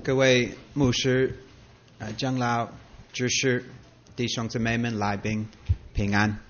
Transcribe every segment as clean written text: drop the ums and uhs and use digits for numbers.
各位牧师、长老、执事、弟兄姊妹们、来宾，平安。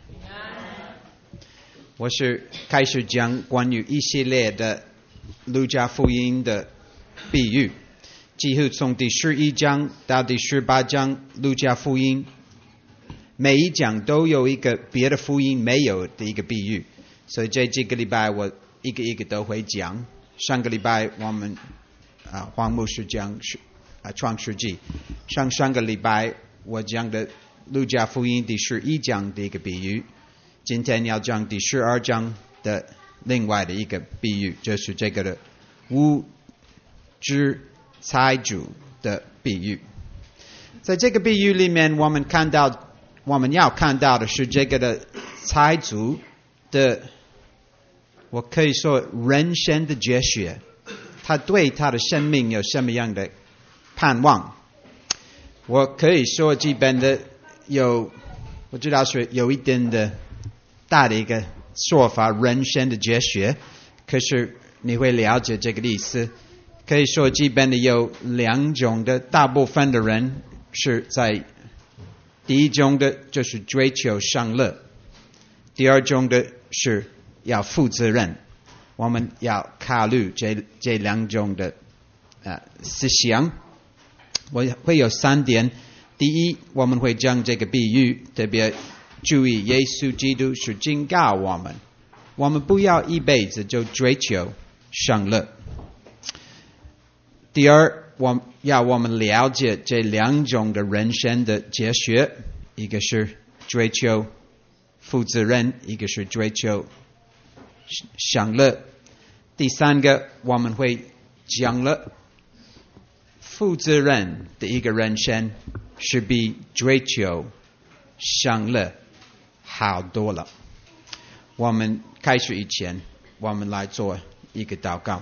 我是开始讲关于一系列的路加福音的比喻，几乎从第11章到第18章，路加福音每一章都有一个别的福音没有的一个比喻，所以这几个礼拜我一个一个都会讲。上个礼拜我们黄牧师讲创世纪，上个礼拜我讲的路加福音第11章的一个比喻，今天要讲第12章的另外的一个比喻，就是这个的无知财主的比喻。在这个比喻里面，我们要看到的是这个的财主的，我可以说人生的哲学，他对他的生命有什么样的盼望。我可以说基本的我知道是有一点的大的一个说法，人生的哲学，可是你会了解这个意思。可以说基本的有两种的，大部分的人是在第一种的就是追求享乐，第二种的是要负责任。我们要考虑这两种的思想。我会有3点。第一，我们会讲这个比喻，特别注意耶稣基督是警告我们不要一辈子就追求享乐。第二，我们了解这两种的人生的哲学，一个是追求负责任，一个是追求享乐。第三个，我们会讲了负责任的一个人生是比追求享乐好多了。我们开始以前，我们来做一个祷告。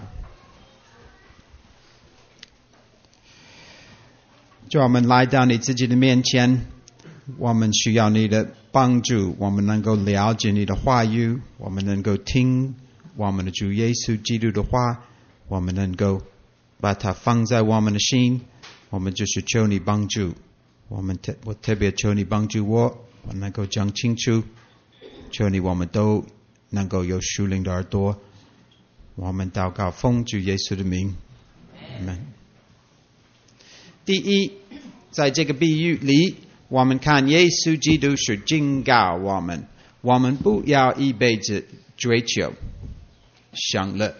就我们来到你自己的面前，我们需要你的帮助，我们能够了解你的话语，我们能够听我们的主耶稣基督的话，我们能够把它放在我们的心。我们就是求你帮助我特别求你帮助我能够讲清楚，求你我们都能够有属灵的耳朵。我们祷告奉主耶稣的名，阿们。第一，在这个比喻里，我们看耶稣基督是警告我们不要一辈子追求享乐。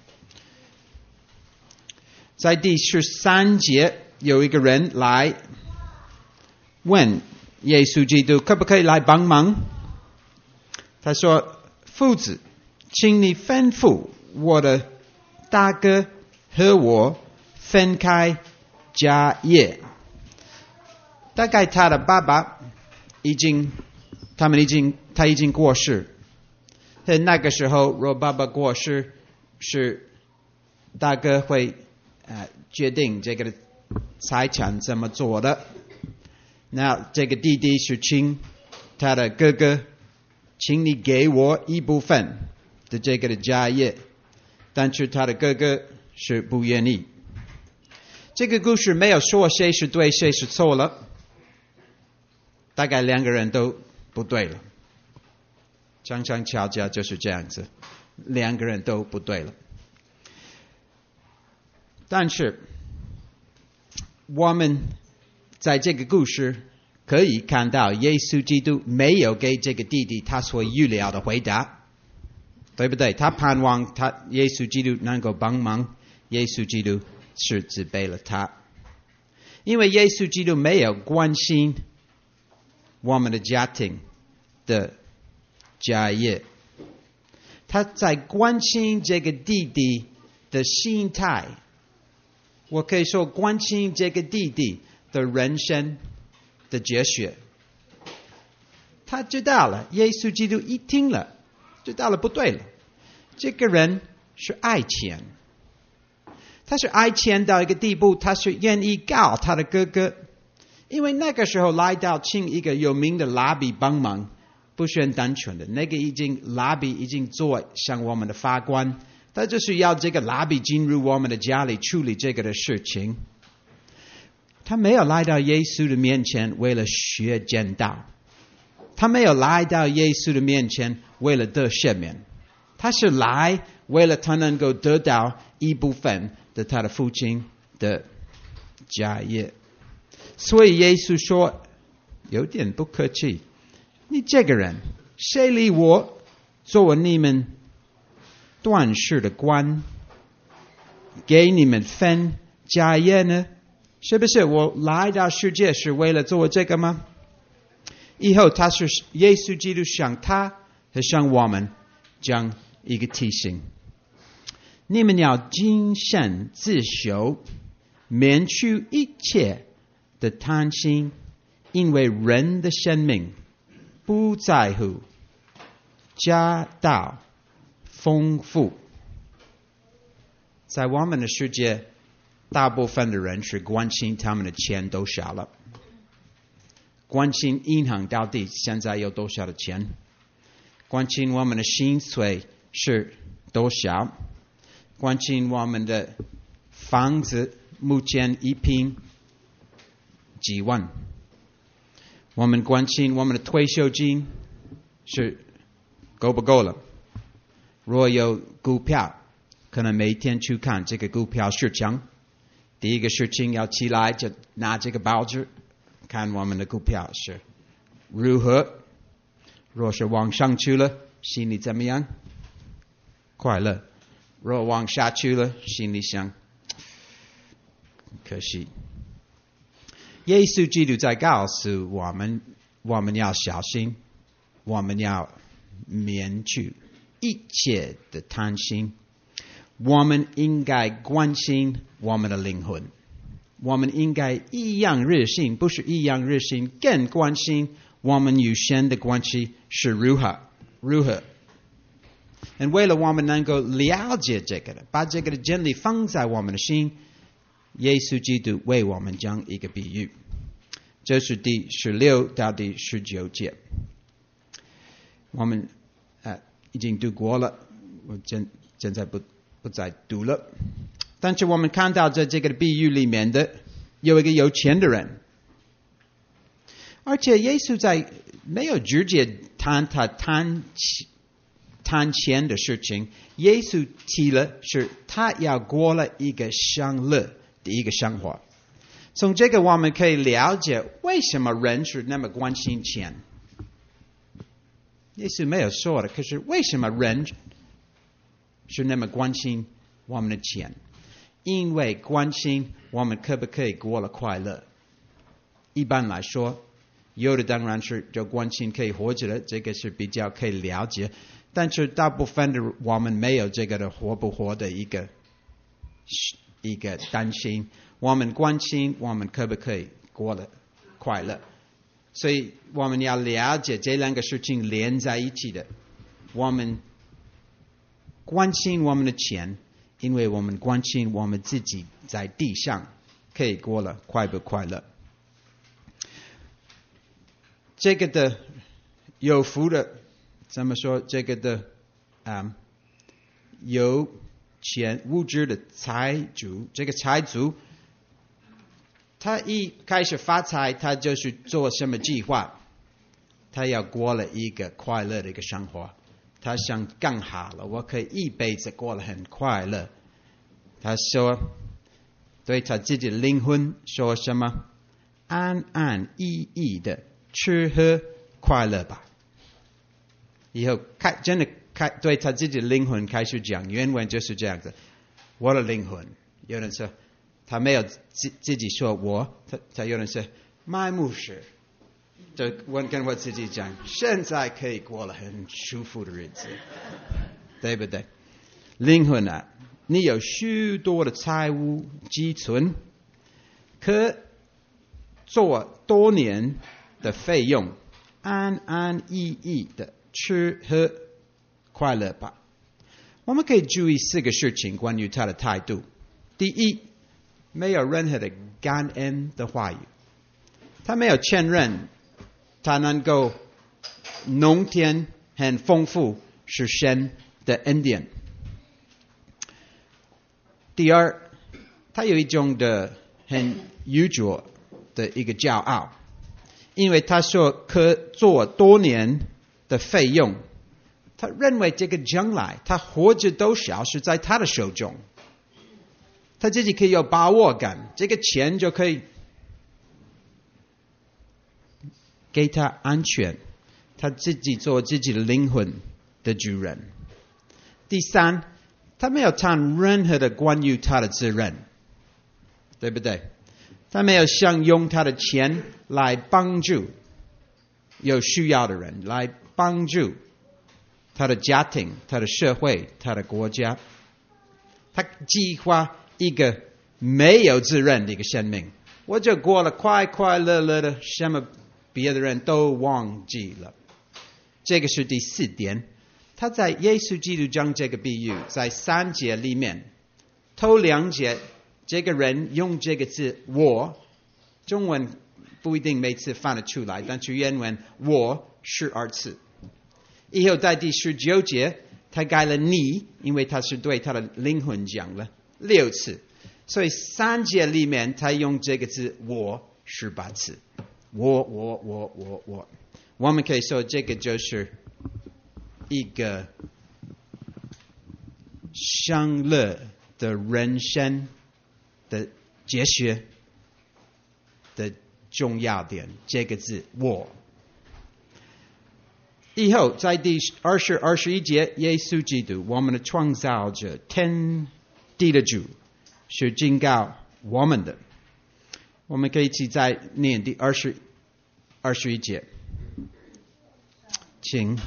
在第13节，有一个人来问耶稣基督可不可以来帮忙。他说，夫子，请你吩咐我的大哥和我分开家业。大概他的爸爸他已经过世，那个时候若爸爸过世，是大哥会决定这个财产怎么做的。那这个弟弟是请他的哥哥，请你给我一部分的这个的家业，但是他的哥哥是不愿意。这个故事没有说谁是对谁是错了，大概两个人都不对了。常常吵架就是这样子，两个人都不对了。但是我们在这个故事可以看到，耶稣基督没有给这个弟弟他所预料的回答，对不对？他盼望耶稣基督能够帮忙，耶稣基督是责备了他，因为耶稣基督没有关心我们的家庭的家业，他在关心这个弟弟的心态。我可以说关心这个弟弟的人生的哲学。他知道了，耶稣基督一听了，知道了不对了。这个人是爱钱，他是爱钱到一个地步，他是愿意告他的哥哥。因为那个时候来到请一个有名的拉比帮忙，不是很单纯的。那个拉比已经做像我们的法官，他就是要这个拉比进入我们的家里处理这个的事情。 他没有来到耶稣的面前为了学剑道，他没有来到耶稣的面前为了得赦免，他是来为了他能够得到一部分的他的父亲的家业。所以耶稣说，有点不客气，你这个人，谁立我作为你们断事的官，给你们分家业呢？是不是我来到世界是为了做这个吗？以后他是耶稣基督向他和向我们讲一个提醒：你们要谨慎自守，免去一切的贪心，因为人的生命不在乎家道丰富。在我们的世界，大部分的人是关心他们的钱多少了，关心银行到底现在有多少的钱，关心我们的薪水是多少，关心我们的房子目前一平几万，我们关心我们的退休金是够不够了。若有股票，可能每天去看这个股票市场，第一个事情要起来就拿这个报纸看我们的股票是如何。若是往上去了，心里怎么样？快乐。若往下去了，心里想可惜。耶稣基督在告诉我们，我们要小心，我们要免去一切的贪心，我们应该关心我们的灵魂，我们应该一样热心，不是一样热心，更关心我们与神的关系是如何。为了我们能够了解这个的，把这个的真理放在我们的心，耶稣基督为我们讲一个比喻，这是第16到第19节。我们已经读过了，我现在不再读了。但是我们看到在这个比喻里面的有一个有钱的人，而且耶稣在没有直接谈他贪钱的事情，耶稣提了是他要过了一个享乐的一个生活。从这个我们可以了解为什么人是那么关心钱。耶稣没有说的，可是为什么人是那么关心我们的钱？因为关心我们可不可以过了快乐。一般来说，有的当然是就关心可以活着的，这个是比较可以了解。但是大部分的我们没有这个的活不活的一个担心，我们关心我们可不可以过了快乐。所以我们要了解这两个事情连在一起的。我们关心我们的钱，因为我们关心我们自己在地上可以过了快不快乐。这个的有福的怎么说？这个的有钱物质的财主，这个财主他一开始发财，他就是做什么计划？他要过了一个快乐的一个生活，他想更好了，我可以一辈子过得很快乐。他说，对他自己的灵魂说什么？安安逸逸的吃喝快乐吧。以后真的对他自己的灵魂开始讲，原文就是这样子。我的灵魂，有人说他没有自己说我，他有人说麦牧师，就我跟我自己讲，现在可以过了很舒服的日子，对不对？灵魂啊，你有许多的财物积存，可做多年的费用，安安逸逸的吃喝快乐吧。我们可以注意4个事情关于他的态度。第一，没有任何的感恩的话语，他没有承认他能够农田很丰富是神的恩典。第二，他有一种的很愚拙的一个骄傲，因为他说可做多年的费用，他认为这个将来他活着多少是在他的手中，他自己可以有把握感，这个钱就可以给他安全，他自己做自己的灵魂的主人。第三，他没有谈任何的关于他的责任，对不对？他没有想用他的钱来帮助有需要的人，来帮助他的家庭、他的社会、他的国家。他计划一个没有责任的一个生命，我就过了快快乐乐的，什么别的人都忘记了。这个是第四点。他在耶稣基督讲这个比喻，在3节里面，头2节这个人用这个字我，中文不一定每次翻得出来，但是原文我12次。以后在第19节他改了你，因为他是对他的灵魂讲了6次，所以3节里面他用这个字我18次。我们可以说这个就是一个享乐的人生的哲学的重要点，这个字我。以后在第20、21节，耶稣基督，我们的创造者，天地的主，是警告我们的。我们可以一起再念第20、21节，请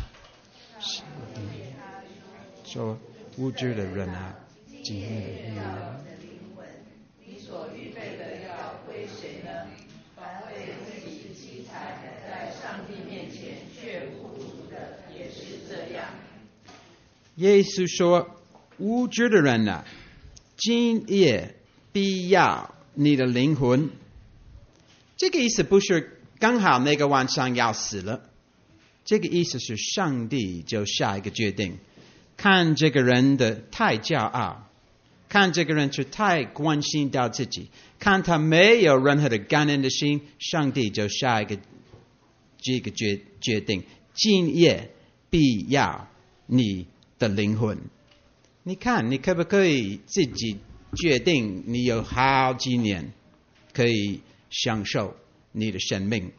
说无知的人啊，今日你所预备的要归谁呢？凡为自己积财，在上帝面前却不足的，也是这样。 耶稣说：“无知的人啊，今夜必要你的灵魂。”这个意思不是刚好那个晚上要死了，这个意思是上帝就下一个决定。看这个人的太骄傲，看这个人是太关心到自己，看他没有任何的感恩的心，上帝就下一个这个决定：今夜必要你的灵魂。你看，你可不可以自己决定？你有好几年可以享受你的生命。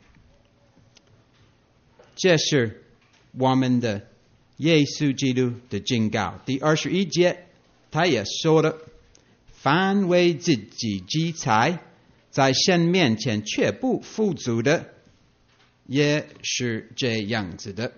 这是我们的耶稣基督的警告。第21节他也说了，凡为自己积财，在神面前却不富足的，也是这样子的。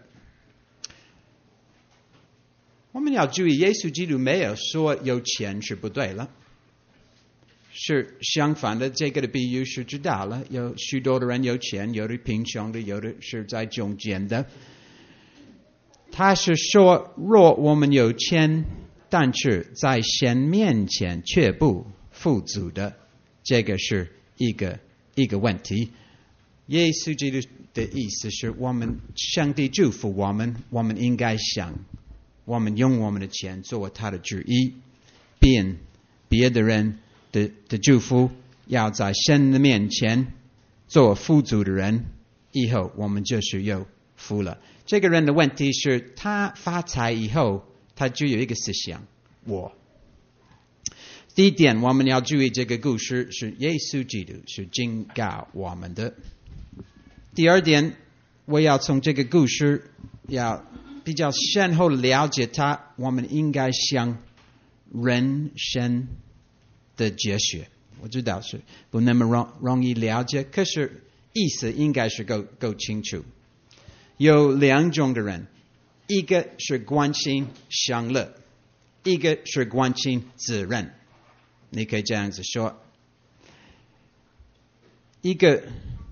我们要注意，耶稣基督没有说有钱是不对了，是相反的。这个的比喻是知道了，有许多的人有钱，有的贫穷的，有的是在中间的。他是说，若我们有钱，但是在神面前却不富足的，这个是一个问题。耶稣基督的意思是，我们上帝祝福我们，我们应该想，我们用我们的钱做他的旨意，并别的人的祝福要在神的面前做富足的人，以后我们就是有福了。这个人的问题是，他发财以后，他就有一个思想，我。第一点，我们要注意这个故事是耶稣基督是警告我们的。第二点，我要从这个故事要比较深厚了解它，我们应该想人生的哲学。我知道是不那么容易了解，可是意思应该是够清楚。有2种的人，一个是关心享乐，一个是关心责任。你可以这样子说，一个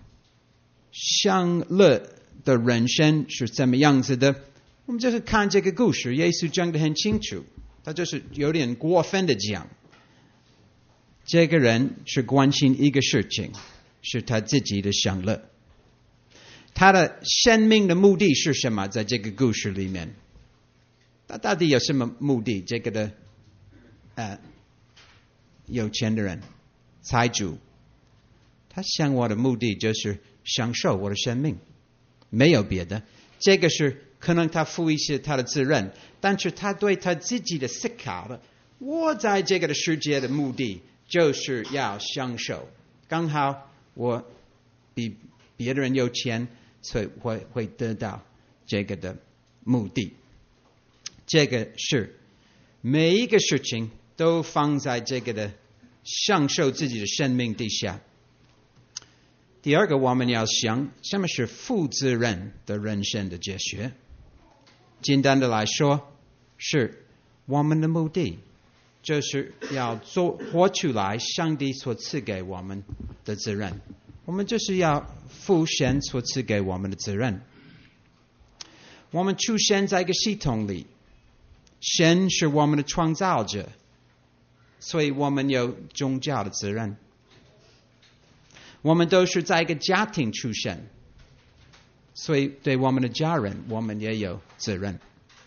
享乐的人生是怎么样子的？我们就是看这个故事，耶稣讲得很清楚，他就是有点过分的讲。这个人是关心一个事情，是他自己的享乐。他的生命的目的是什么？在这个故事里面，他到底有什么目的？这个的有钱的人，财主， 他想我的目的就是享受我的生命，没有别的。这个是可能他负一些他的责任，但是他对他自己的思考的，我在这个的世界的目的就是要享受。刚好我比别的人有钱，所以会得到这个的目的。这个是每一个事情都放在这个的享受自己的生命底下。第二个，我们要想什么是负责任的人生的哲学。简单的来说，是我们的目的就是要活出来上帝所赐给我们的责任，我们就是要负神所赐给我们的责任。我们出现在一个系统里，神是我们的创造者，所以我们有宗教的责任。我们都是在一个家庭出生，所以对我们的家人，我们也有责任。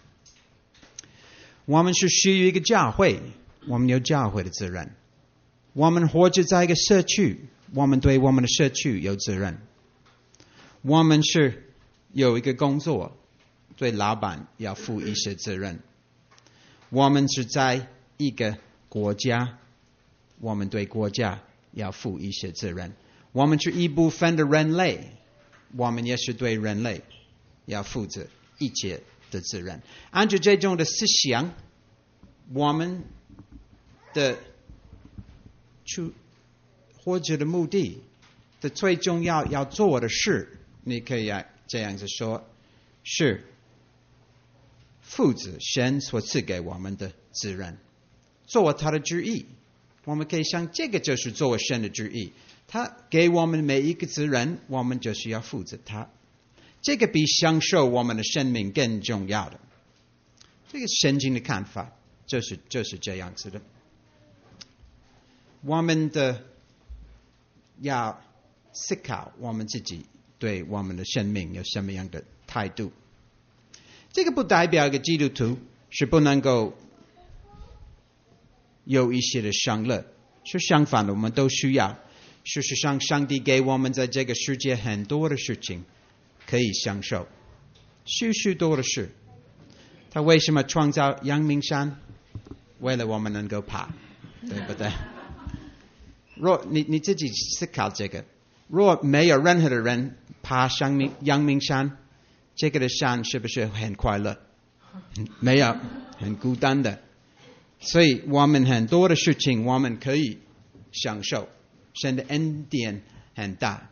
我们是属于一个教会，我们有教会的责任。我们活着在一个社区，我们对我们的社区有责任。我们是有一个工作，对老板要负一些责任。我们是在一个国家，我们对国家要负一些责任。我们是一部分的人类，我们也是对人类要负责一切的责任。按照这种的思想，我们的活着的目的的最重要做的事，你可以这样子说，是负责神所赐给我们的责任，做他的旨意。我们可以想，这个就是做神的旨意。他给我们每一个责任，我们就是要负责他。这个比享受我们的生命更重要的。这个圣经的看法就是这样子的。我们要思考我们自己对我们的生命有什么样的态度。这个不代表一个基督徒是不能够有一些的享乐，是相反的，我们都需要。事实上，上帝给我们在这个世界很多的事情可以享受，许多的事。他为什么创造阳明山？为了我们能够爬，对不对？若你自己思考这个，若没有任何的人爬阳明山，这个的山是不是很快乐？没有，很孤单的。所以我们很多的事情我们可以享受，神的恩典很大。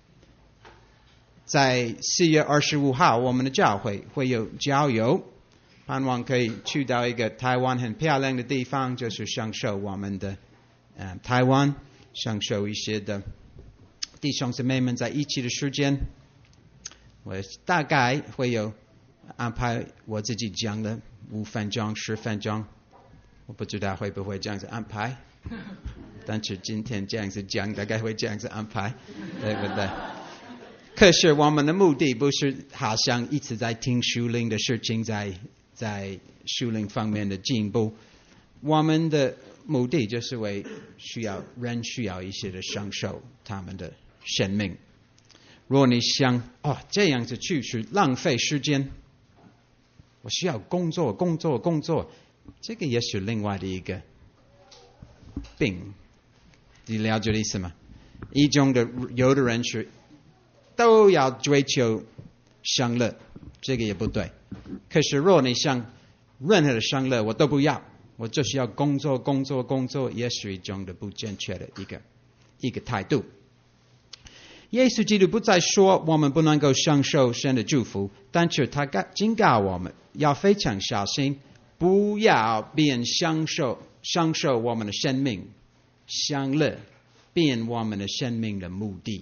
在4月25号，我们的教会会有郊游，盼望可以去到一个台湾很漂亮的地方，就是享受我们的台湾，享受一些的弟兄姊妹们在一起的时间。我大概会有安排我自己讲的5分钟、10分钟，我不知道会不会这样子安排，但是今天这样子讲，大概会这样子安排，对不对？可是我们的目的不是好像一直在听属灵的事情，在属灵方面的进步。我们的目的就是人需要一些的享受他们的生命。如果你想这样子去浪费时间，我需要工作，这个也是另外的一个病。你了解的意思吗？一种的有的人是都要追求享乐，这个也不对。可是若你想任何的享乐我都不要，我就是要工作，也是一种的不正确的一个态度。耶稣基督不再说我们不能够享受神的祝福，但是他警告我们要非常小心，不要变享受我们的生命，享乐变我们的生命的目的，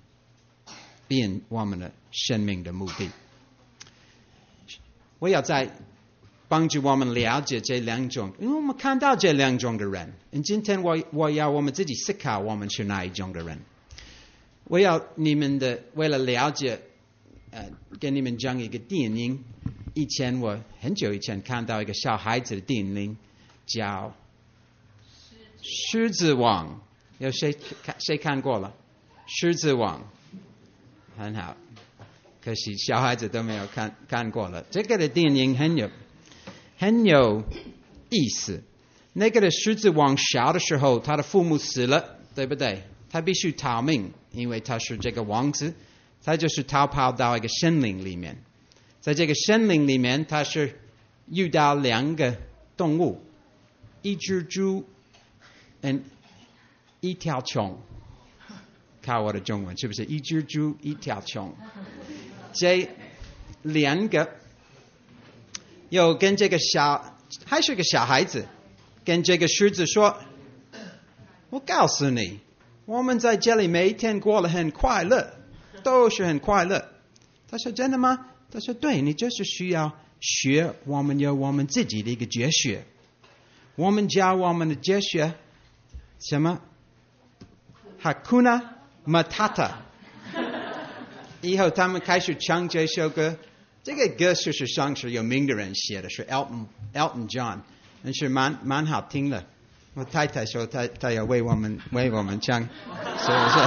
我要在帮助我们了解这两种，因为我们看到这两种的人。今天我要我们自己思考我们是哪一种的人。我要你们为了了解，跟你们讲一个电影。我很久以前看到一个小孩子的电影，叫《狮子王》，有谁看过了？ 狮子王，很好。可惜小孩子都没有看过了。这个的电影很有意思。那个的狮子王小的时候，他的父母死了，对不对？他必须逃命，因为他是这个王子，他就是逃跑到一个森林里面。在这个森林里面，他是遇到2个动物，一只猪，一条虫。看我的中文是不是？一只猪，一条虫。这2个又跟这个还是个小孩子，跟这个狮子说：“我告诉你，我们在这里每一天过得很快乐，都是很快乐。”他说：“真的吗？”他说：“对，你就是需要学，我们有我们自己的一个哲学，我们教我们的哲学什么 ？Hakuna Matata。”以后他们开始唱这首歌，这个歌是上次有名的人写的，是 Elton John， 但是蛮好听的。我太太说她要为我们唱，是不是？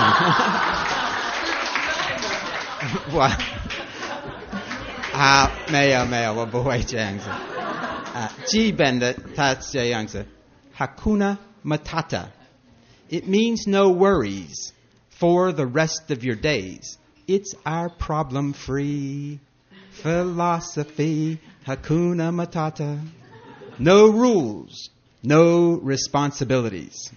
没有，我不会这样子。基本的他这样子 ，Hakuna Matata. It means no worries for the rest of your days.It's our problem-free philosophy, Hakuna Matata. No rules, no responsibilities.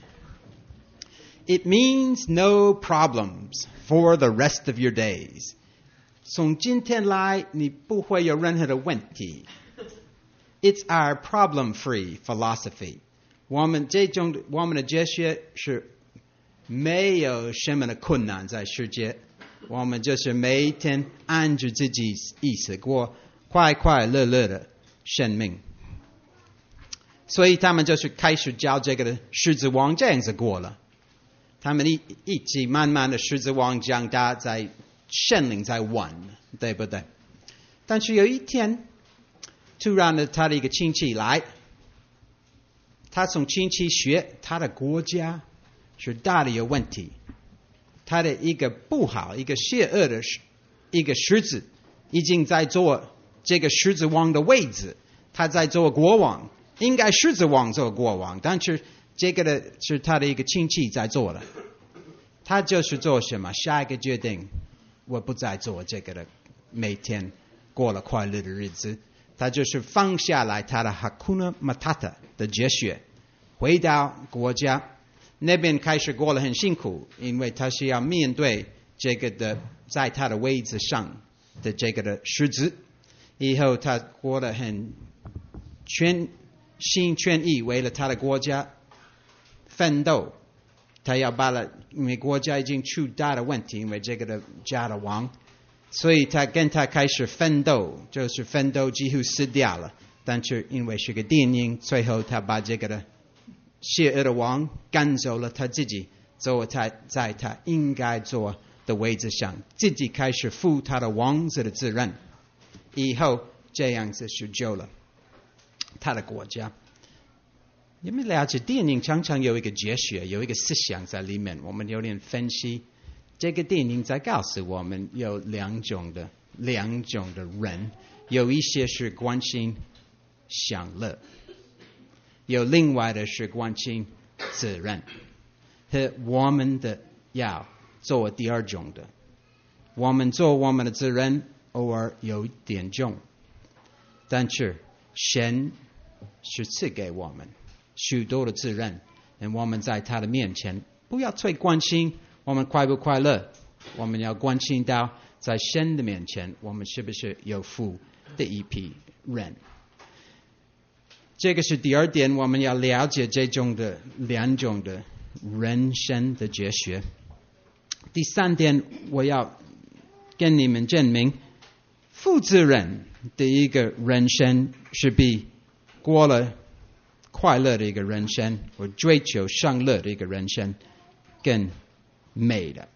It means no problems for the rest of your days. 从今天来，你不会有任何的问题。It's our problem-free philosophy. 我们的哲学是没有什么的困难在世界。我们就是每一天按着自己意思过快快乐乐的生命，所以他们就是开始教这个的狮子王这样子过了。他们一起慢慢的狮子王长大，在森林在玩，对不对？但是有一天，突然的他的一个亲戚来，他从亲戚学他的国家是大的有问题。他的一个不好、一个邪恶的一个狮子，已经在做这个狮子王的位置，他在做国王，应该狮子王做国王，但是这个的是他的一个亲戚在做的。他就是做什么？下一个决定，我不再做这个的，每天过了快乐的日子。他就是放下来他的 Hakuna Matata 的哲学，回到国家。那边开始过得很辛苦，因为他是要面对这个的在他的位置上的这个的狮子。以后他过得很全心全意为了他的国家奋斗。他要把了，因为国家已经出大的问题，因为这个的家的王，所以他跟他开始奋斗，就是奋斗几乎死掉了。但是因为是个电影，最后他把这个的邪恶的王赶走了，他自己坐在他应该坐的位置上，自己开始负他的王子的责任。以后这样子是救了他的国家。你们了解电影常常有一个哲学，有一个思想在里面，我们有点分析。这个电影在告诉我们有两种的人，有一些是关心享乐，有另外的是关心责任，和我们的要做第二种的。我们做我们的责任偶尔有一点重，但是神是赐给我们许多的责任，我们在他的面前不要最关心我们快不快乐，我们要关心到在神的面前我们是不是有福的一批人。这个是第二点，我们要了解这种的两种的人生的哲学。第三点，我要跟你们证明，负责任的一个人生是比过了快乐的一个人生，或追求享乐的一个人生更美的。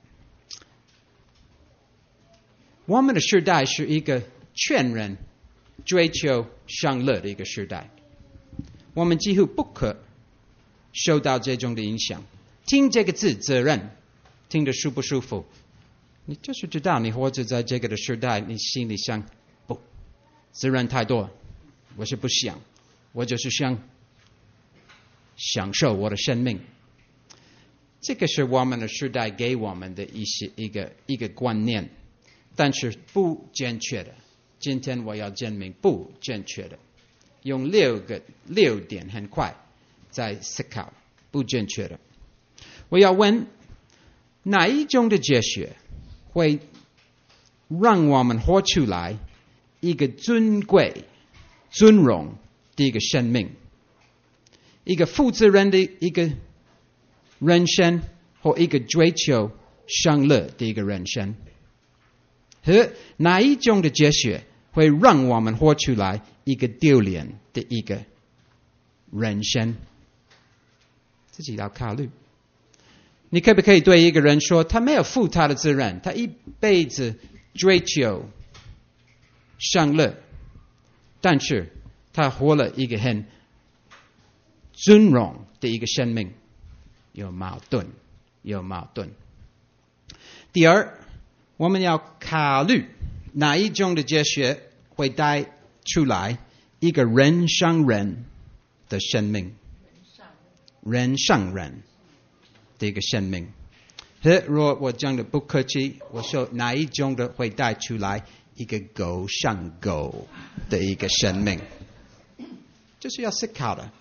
我们的时代是一个全人追求享乐的一个时代，我们几乎不可受到这种的影响。听这个字责任， 听着舒不舒服？你就是知道你活着在这个的时代，你心里想，不，自然太多，我是不想，我就是想享受我的生命。这个是我们的时代给我们的一个观念，但是不正确的。今天我要证明不正确的，用6点很快在思考不正确的。我要问，哪一种的哲学会让我们活出来一个尊贵、尊荣的一个生命，一个负责任的一个人生，或一个追求享乐的一个人生？和哪一种的哲学会让我们活出来一个丢脸的一个人生？自己要考虑。你可不可以对一个人说，他没有负他的责任，他一辈子追求享乐，但是他活了一个很尊荣的一个生命？有矛盾。第二，我们要考虑哪一种的哲学会带出来一个人上人的生命，人上人的一个生命。如果我讲的不客气，我说哪一种的会带出来一个狗上狗的一个生命，这是要思考的。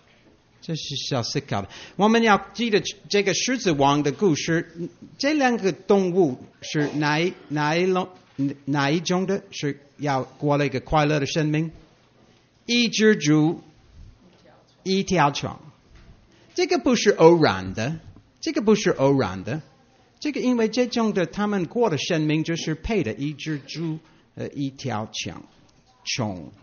我们要记得这个狮子王的故事，这2个动物是哪一种的是要过了一个快乐的生命？一只猪，一条船。这个不是偶然的，这个因为这种的他们过的生命就是配的一只猪，一条虫。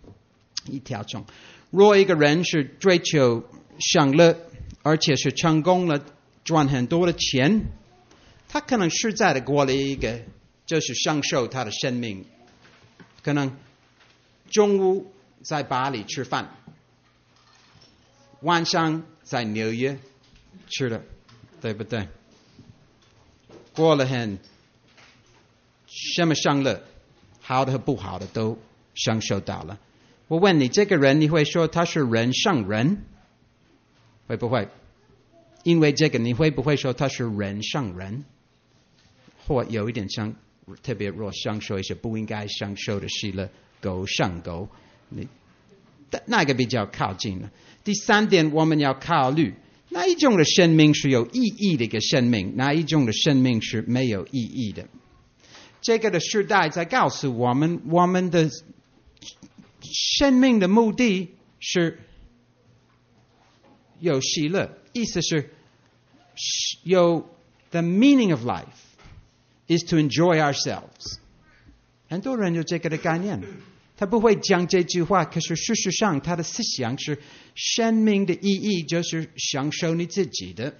若一个人是追求享乐，而且是成功了，赚很多的钱，他可能实在的过了一个就是享受他的生命。可能中午在巴黎吃饭，晚上在纽约吃的，对不对？过了很什么享乐，好的和不好的都享受到了。我问你，这个人你会说他是人上人？会不会？因为这个你会不会说他是人上人？或有一点像，特别若享受一些不应该享受的喜乐，狗上狗，那个比较靠近了。第3点，我们要考虑哪一种的生命是有意义的一个生命，哪一种的生命是没有意义的。这个的时代在告诉我们，我们的生命的目的是有喜乐，意思是有 the meaning of life is to enjoy ourselves。 很多人有这个的概念，他不会讲这句话，可是事实上他的思想是生命的意义就是享受你自己的。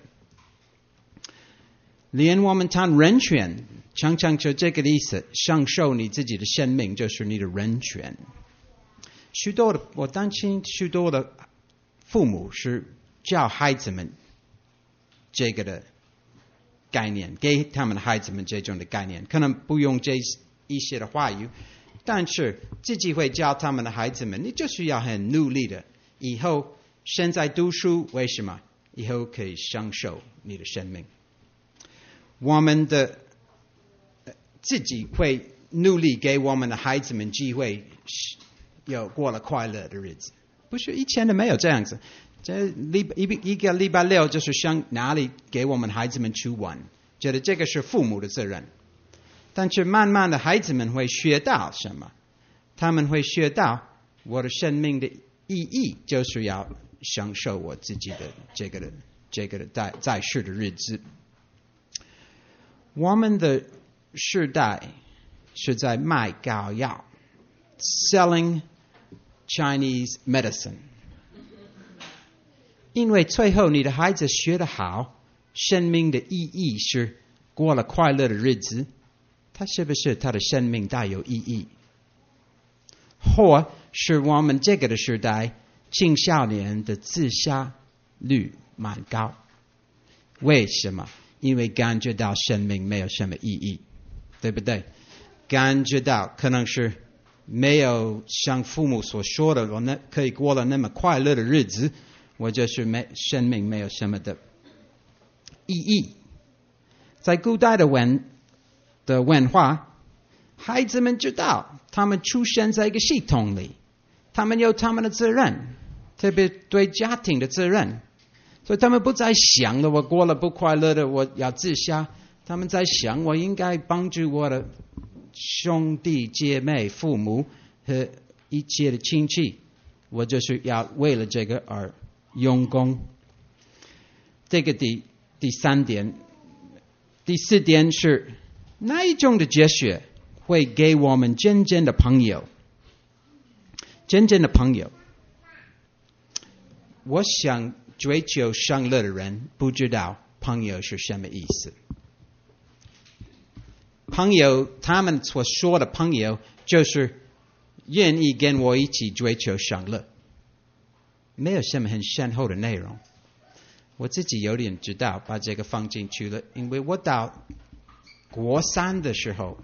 连我们谈人权常常就这个意思，享受你自己的生命就是你的人权。我担心许多的父母是教孩子们这个的概念，给他们的孩子们这种的概念，可能不用这一些的话语，但是自己会教他们的孩子们，你就是要很努力的，以后现在读书，为什么？以后可以享受你的生命。我们的自己会努力给我们的孩子们机会，有过了快乐的日子。不是以前的没有这样子，这一个礼拜6就是想哪里给我们孩子们去玩，觉得这个是父母的责任。但是慢慢的孩子们会学到什么？他们会学到我的生命的意义就是要享受我自己的这个的在世的日子。我们的时代是在卖膏药 ，selling Chinese medicine。因为最后你的孩子学得好，生命的意义是过了快乐的日子，他是不是他的生命大有意义？或是我们这个的时代，青少年的自杀率蛮高，为什么？ 因为感觉到生命没有什么意义，对不对？感觉到可能是没有像父母所说的，我可以过了那么快乐的日子，我就是生命没有什么的意义。在古代的文化，孩子们知道他们出生在一个系统里，他们有他们的责任，特别对家庭的责任，所以他们不再想了我过了不快乐的我要自杀，他们在想我应该帮助我的兄弟姐妹、父母和一切的亲戚，我就是要为了这个而用功。这个第三点。第四点是哪一种的哲学会给我们真正的朋友？真正的朋友，我想追求享乐的人不知道朋友是什么意思。朋友，他们所说的朋友，就是愿意跟我一起追求享乐，没有什么很深厚的内容。我自己有点知道，把这个放进去了，因为我到国三的时候，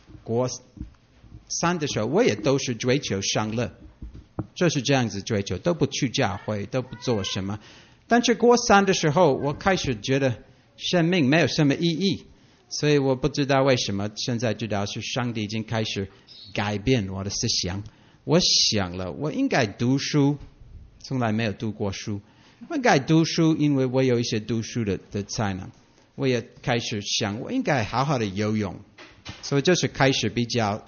我也都是追求享乐，就是这样子追求，都不去教会，都不做什么。但是国三的时候，我开始觉得生命没有什么意义，所以我不知道为什么，现在知道是上帝已经开始改变我的思想。我想了，我应该读书，从来没有读过书。我应该读书，因为我有一些读书的才能。我也开始想，我应该好好的游泳，所以就是开始比较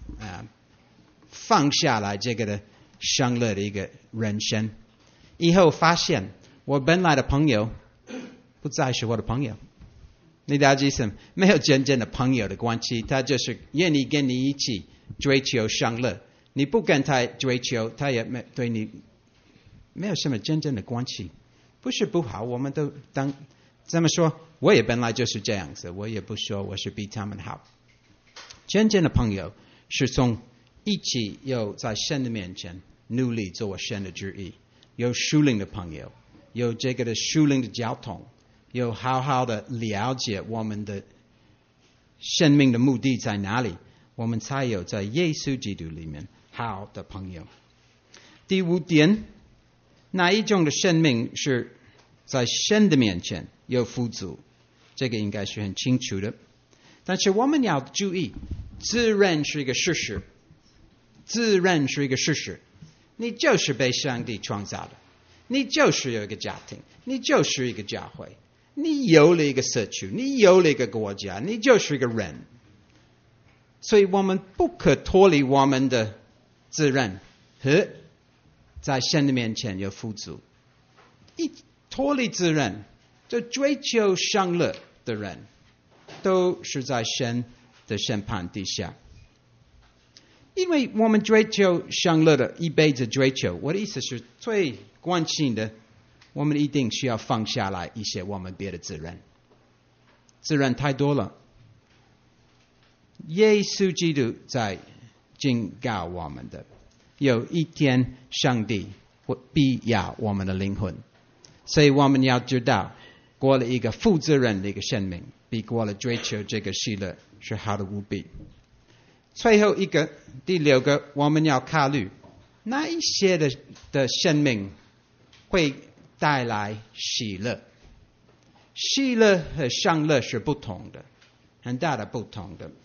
放下来这个的享乐的一个人生。以后发现，我本来的朋友不再是我的朋友。你了解什么？没有真正的朋友的关系，他就是愿意跟你一起追求享乐。你不跟他追求，他也对你没有什么真正的关系。不是不好，我们都这么说，我也本来就是这样子，我也不说我是比他们好。真正的朋友是从一起有在神的面前努力做神的旨意，有属灵的朋友，有这个的属灵的交通，有好好的了解我们的生命的目的在哪里，我们才有在耶稣基督里面好的朋友。第五点，哪一种的生命是在神的面前有富足？这个应该是很清楚的。但是我们要注意，自认是一个事实，自认是一个事实。你就是被上帝创造的，你就是有一个家庭，你就是一个教会，你有了一个社区，你有了一个国家，你就是一个人。所以我们不可脱离我们的自认和在神的面前有富足。一脱离自认，就追求享乐的人，都是在神的审判底下。因为我们追求享乐的一辈子追求，我的意思是最关心的，我们一定需要放下来一些我们别的自认，自认太多了。耶稣基督在警告我们的，有一天上帝会必要我们的灵魂，所以我们要知道，过了一个负责任的一个生命，比过了追求这个喜乐是好的无比。最后一个，第六个，我们要考虑哪一些的生命会带来喜乐。喜乐和享乐是不同的，很大的不同的。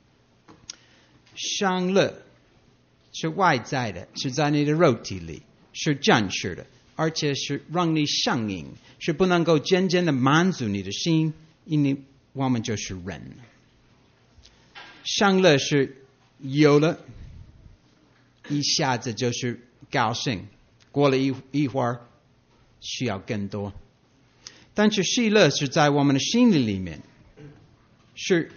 享乐是外在的，是在你的肉体里，是真实的，而且是让你上瘾，是不能够真正的满足你的心，因为我们就是人。享乐是有了，一下子就是高兴，过了一会儿需要更多。但是喜乐是在我们的心里面，是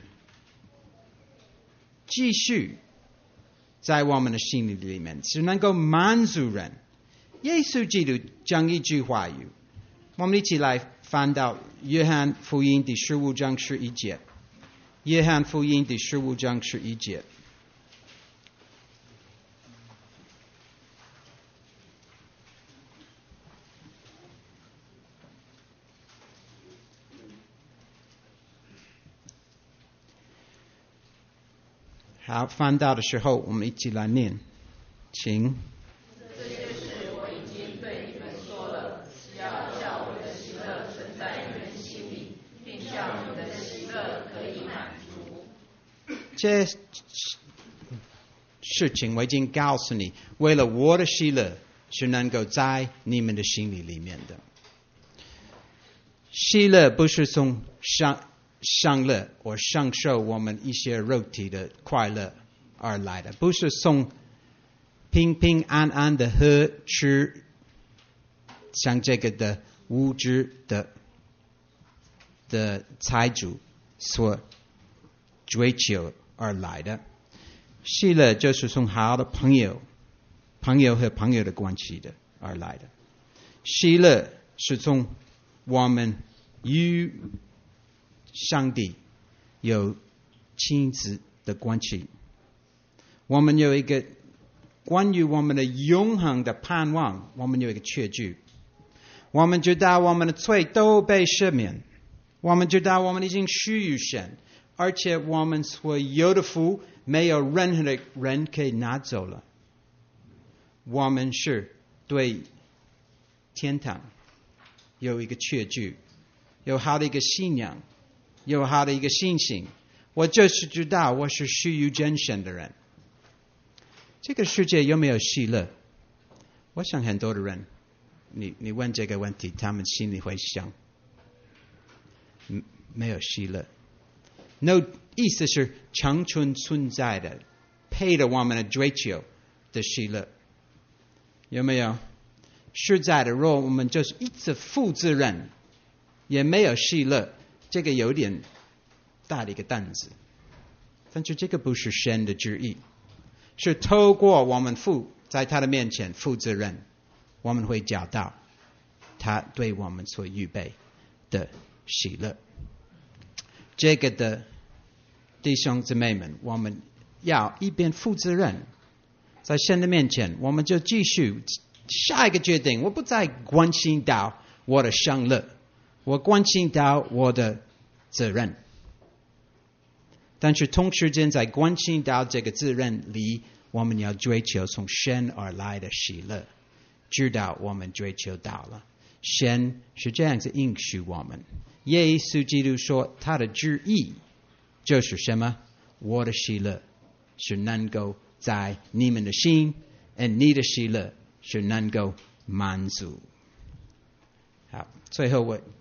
继续在我们的心里面，是能够满足人。耶稣基督讲一句话语，我们一起来翻到约翰福音第15章11节。约翰福音第15章11节。 好，翻到的时候，我们一起来念，请。 这就是我已经对你们说了，是要叫我的喜乐存在你们心里，并叫你们的喜乐可以满足。 这事情我已经告诉你，为了我的喜乐是能够在你们的心里面的。喜乐不是从享乐或享受我们一些肉体的快乐而来的，不是从平平安安的喝吃像这个的物质的财主所追求而来的。喜乐就是从好的朋友和朋友的关系的而来的。喜乐是从我们与上帝有亲子的关系，我们有一个关于我们的永恒的盼望，我们有一个确据。我们知道我们的罪都被赦免，我们知道我们已经属于神，而且我们所有的福没有任何的人可以拿走了。我们是对天堂有一个确据，有好的一个信仰，有好的一个信心。我就是知道我是属于真神的人。这个世界有没有喜乐？我想很多的人，你问这个问题，他们心里会想，没有喜乐。No， 意思是长存存在的，配得我们的追求的喜乐，有没有？实在的，若我们就是一直负责任，也没有喜乐，这个有点大的一个担子。但是这个不是神的旨意，是透过我们在他的面前负责任，我们会找到他对我们所预备的喜乐。这个的弟兄姊妹们，我们要一边负责任，在神的面前，我们就继续下一个决定。我不再关心到我的享乐，我关心到我的责任。但是同时间在关心到这个责任里，我们要追求从神而来的喜乐，直到我们追求到了。神是这样子应许我们。耶稣基督说他的旨意就是什么？我的喜乐是能够在你们的心，你的喜乐是能够满足。好，最后我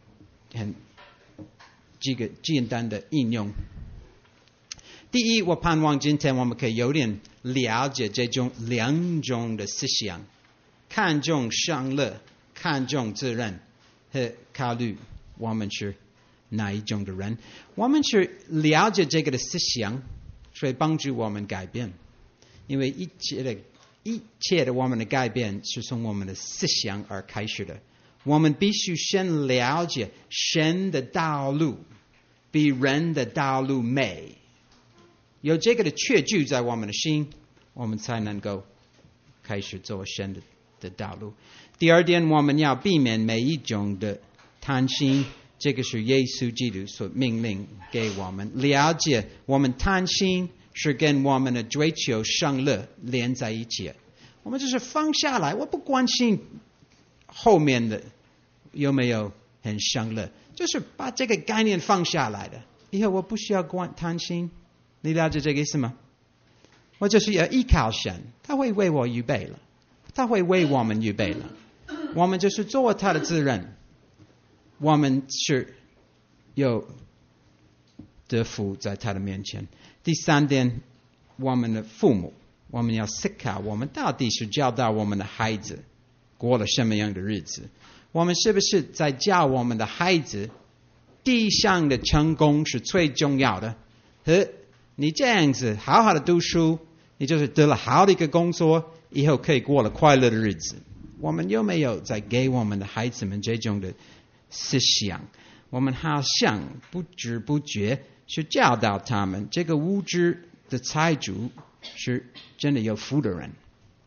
几个简单的应用。第一，我盼望今天我们可以有点了解这种两种的思想，看重享乐，看重责任，和考虑我们是哪一种的人。我们是了解这个的思想，所以帮助我们改变。因为一切的我们的改变是从我们的思想而开始的。我们必须先了解神的道路比人的道路美，有这个的确据在我们的心，我们才能够开始走神的道路。第二点，我们要避免每一种的贪心，这个是耶稣基督所命令给我们。了解我们贪心是跟我们的追求享乐连在一起，我们就是放下来，我不关心后面的有没有很享乐，就是把这个概念放下来的。以后我不需要贪心，你了解这个意思吗？我就是要依靠神，他会为我预备了，他会为我们预备了。我们就是做他的责任，我们是有得福在他的面前。第三点，我们的父母，我们要思考，我们到底是教导我们的孩子过了什么样的日子？我们是不是在教我们的孩子，地上的成功是最重要的？和你这样子好好的读书，你就是得了好的一个工作，以后可以过了快乐的日子。我们有没有在给我们的孩子们这种的思想？我们好像不知不觉是教导他们，这个物质的财主是真的有福的人。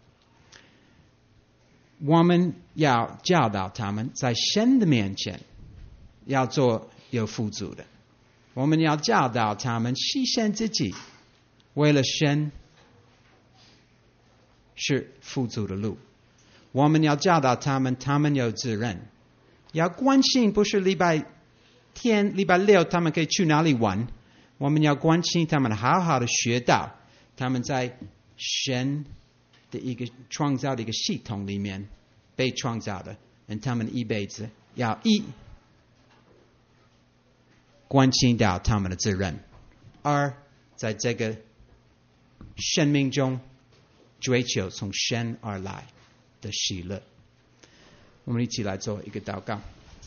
我们要教导他们在神的面前要做有富足的，我们要教导他们牺牲自己， 为了神是富足的路。我们要教导他们，他们有责任。要关心，不是礼拜天、礼拜六他们可以去哪里玩。我们要关心他们，好好的学到他们在神的一个创造的一个系统里面被创造的，他们一辈子要关心到他们的责任，而在这个生命中追求从神而来的喜乐。我们一起来做一个祷告。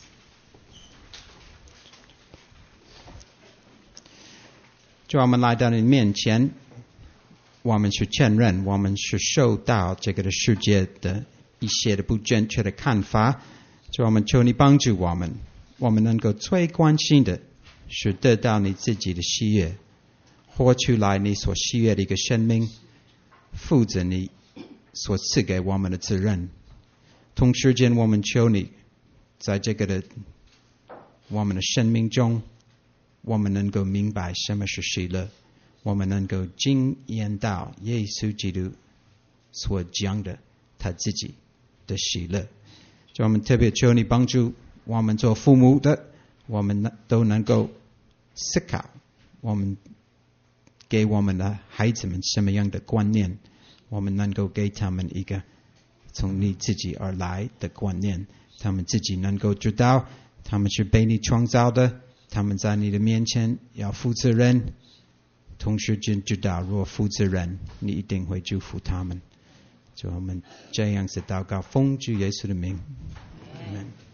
就我们来到你面前，我们是承认我们是受到这个的世界的一些的不正确的看法，就我们求你帮助我们，我们能够最关心的是得到你自己的喜悦，活出来你所喜悦的一个生命，负责你所赐给我们的责任。同时间我们求你在这个的我们的生命中，我们能够明白什么是喜乐，我们能够经验到耶稣基督所讲的他自己的喜乐。就我们特别求你帮助我们做父母的，我们都能够思考我们给我们的孩子们什么样的观念，我们能够给他们一个从你自己而来的观念，他们自己能够知道他们是被你创造的，他们在你的面前要负责任，同时间知道若负责任你一定会祝福他们。就我们这样子祷告，奉主耶稣的名，阿们。